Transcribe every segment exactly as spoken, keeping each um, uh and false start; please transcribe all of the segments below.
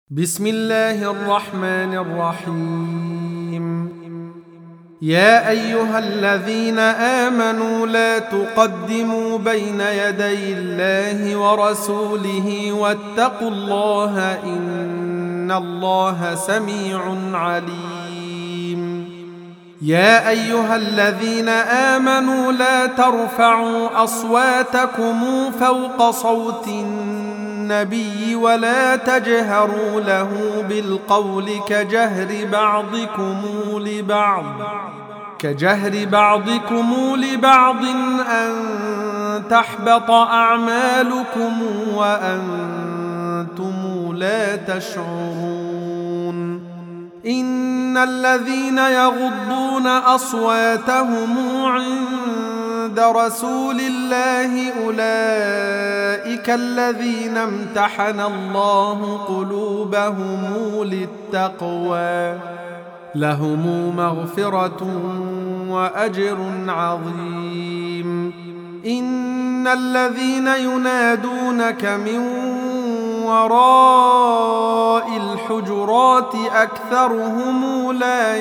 بسم الله الرحمن الرحيم. يا أيها الذين آمنوا لا تقدموا بين يدي الله ورسوله واتقوا الله إن الله سميع عليم. يا أيها الذين آمنوا لا ترفعوا أصواتكم فوق صوت النبي ولا تجهروا له بالقول كجهر بعضكم لبعض كجهر بعضكم لبعض أن تحبط أعمالكم وأنتم لا تشعرون. إن الذين يغضون أصواتهم عند رسول الله أولئك الذين امتحن الله قلوبهم للتقوى لهم مغفرة وأجر عظيم. إن الذين ينادونك من وراء الحجرات أكثرهم لا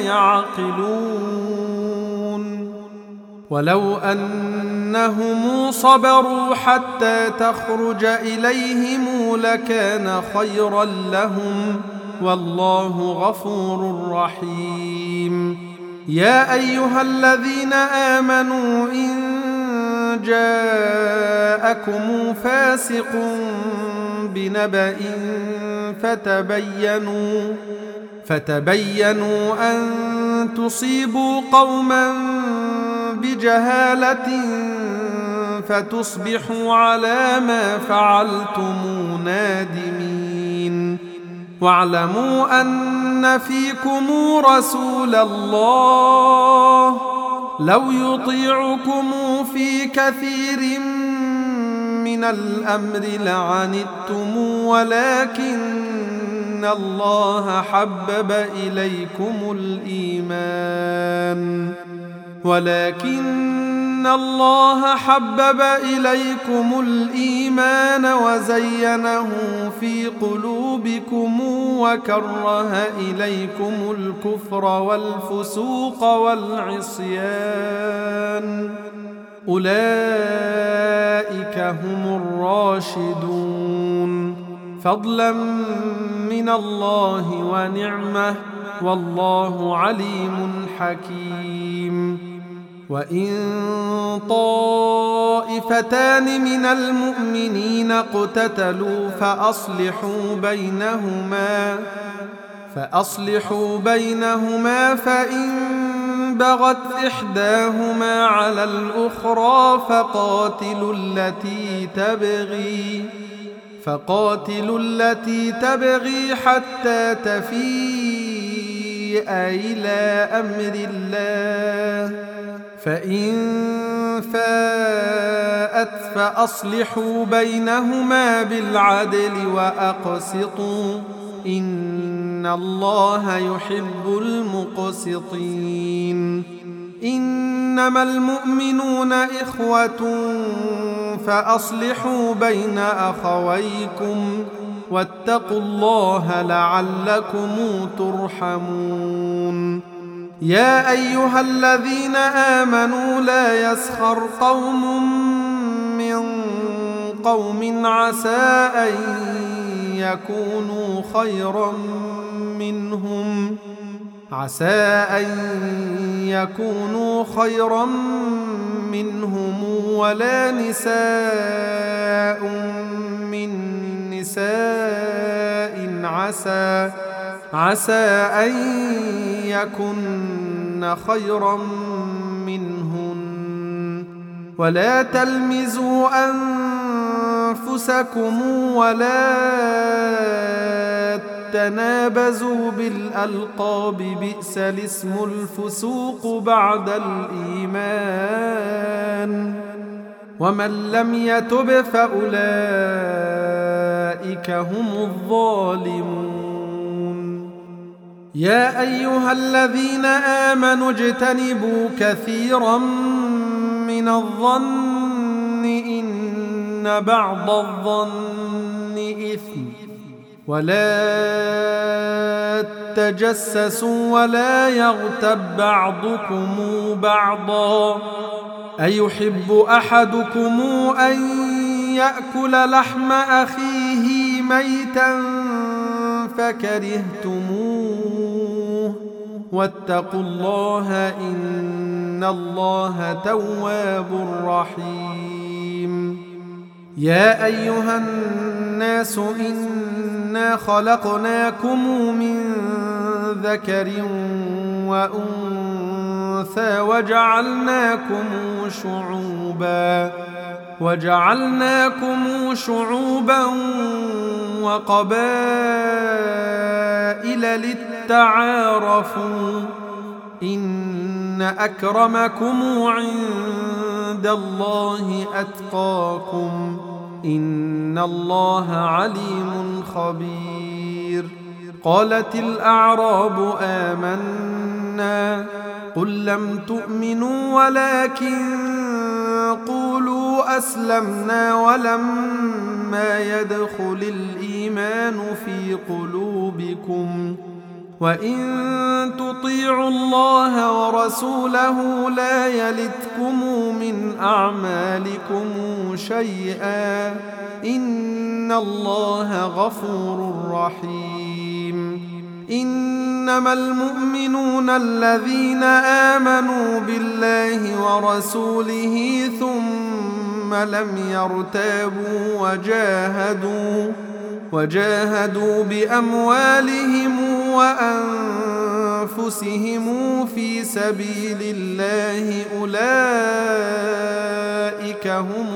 يعقلون. ولو أنهم صبروا حتى تخرج إليهم لكان خيرا لهم والله غفور رحيم. يا أيها الذين آمنوا إن جاءكم فاسق بنبأ فتبينوا فتبينوا أن تصيبوا قوما بجهالة فتصبحوا على ما فعلتم نادمين. واعلموا أن فيكم رسول الله لو يطيعكم في كثير من الأمر لعنتم ولكن الله حبب إليكم الإيمان ولكن الله حبب إليكم الإيمان وزينه في قلوبكم وكره إليكم الكفر والفسوق والعصيان أولئك هم الراشدون فضلا من الله ونعمة والله عليم حكيم. وإن طائفتان من المؤمنين اقتتلوا فأصلحوا بينهما فأصلحوا بينهما فإن بغت إحداهما على الأخرى فقاتلوا التي تبغي فقاتلوا التي تبغي حتى تفيء إلى أمر الله فإن فاءت فأصلحوا بينهما بالعدل وأقسطوا إن الله يحب المقسطين. إنما المؤمنون إخوة فأصلحوا بين أخويكم واتقوا الله لعلكم ترحمون. يا أيها الذين آمنوا لا يسخر قوم من قوم عسى أن يكونوا خيرا منهم عسى أن يكونوا خيرا منهم ولا نساء من نساء عسى عسى أن يكن خيرا منهن ولا تلمزوا أنفسكم ولا تنابزوا بالألقاب بئس الاسم الفسوق بعد الإيمان ومن لم يتب فأولئك هم الظالمون. يا أيها الذين آمنوا اجتنبوا كثيرا من الظن إن بعض الظن إثم ولا تجسسوا ولا يغتب بعضكم بعضا أيحب أحدكم أن يأكل لحم أخيه ميتا فكرهتموه واتقوا الله إن الله تواب رحيم يا أيها الناس إنا خلقناكم من ذكر وأنثى وجعلناكم شعوبا وجعلناكم شعوبا وقبائل للتعارفوا إن أكرمكم عند الله أتقاكم إن الله عليم خبير قالت الأعراب آمنا قل لم تؤمنوا ولكن قولوا أسلمنا ولما يدخل الإيمان في قلوبكم وإن تطيعوا الله ورسوله لا يلتكم من أعمالكم شيئا إن الله غفور رحيم إنما المؤمنون الذين آمنوا بالله ورسوله ثم لم يرتابوا وجاهدوا وجاهدوا بأموالهم وأنفسهم في سبيل الله أولئك هم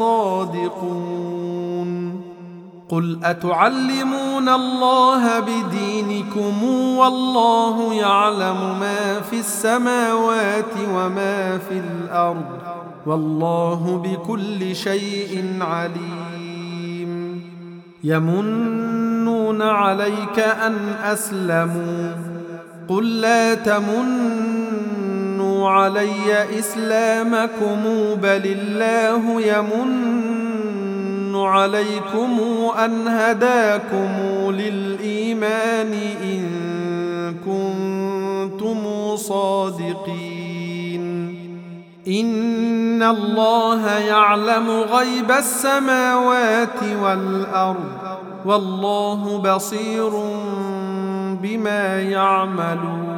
الصادقون قل أتعلمون الله بدينكم والله يعلم ما في السماوات وما في الأرض والله بكل شيء عليم يمنون عليك أن أسلموا قل لا تمنوا علي إسلامكم بل الله يمن عليكم أن هداكم للإيمان إن كنتم صادقين إن الله يعلم غيب السماوات والأرض والله بصير بما يعملون